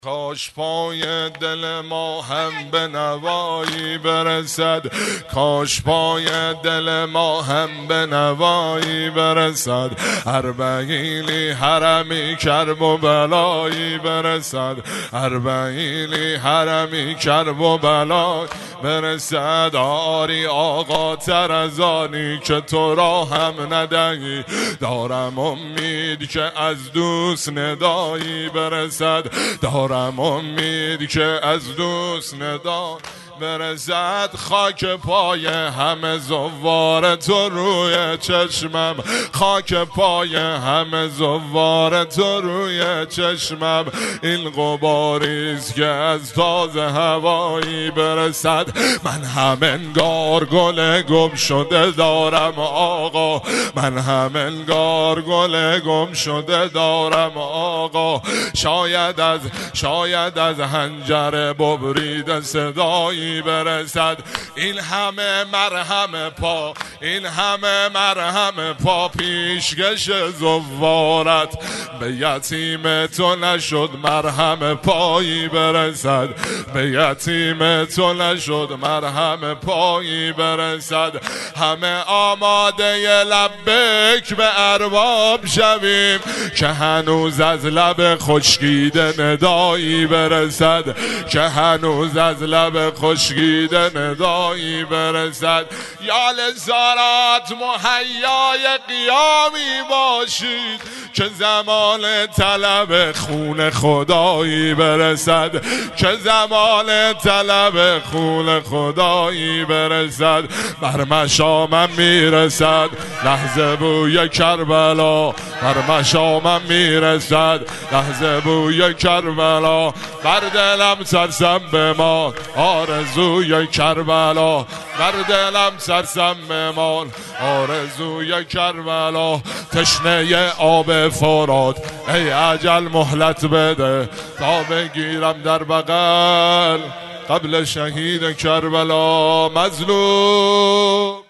کاش پای دل ما هم به نوایی برسد، کاش پای دل ما هم به نوایی برسد. اربعینی حرمی کرب و بلایی برسد، اربعینی حرمی کرب و بلایی برسد. آری آقا تر از آنی که تو را هم ندهی، دارم امید که از دوست ندایی برسد، دارم امید که از دوست ندا برسد. خاک پای همه زوار تو روی چشمم، خاک پای همه زوار تو روی چشمم. این غباریست که از تازه هوایی برسد. من هم انگار گل گم شده دارم آقا، من هم انگار گل گم شده دارم آقا. شاید از حنجره ببرید صدایی برسد. این همه مرهم پا، این همه مرهم پا، پیشکش زوارت به یتیم تو نشد مرهم پایی برسد، به یتیم تو نشد مرهم پایی برسد. همه آماده لبک به ارباب شویم که هنوز از لب خشکیده ندایی برسد، که هنوز از لب خشکیده ندایی برسد. یا لزارات مهیای قیامی باشید که زمان طلب خون خدایی برسد، که زمان طلب خون خدایی برسد. بر مشامم میرسد لحظه بوی کربلا، بر مشامم میرسد لحظه بوی کربلا. بر دلم سرسم بمان آرزوی کربلا، بر دلم سرسم بمان آرزوی کربلا. تشنه آب فرات ای اجل مهلت بده تا بگیرم در بغل قبل شهید کربلا. مظلوم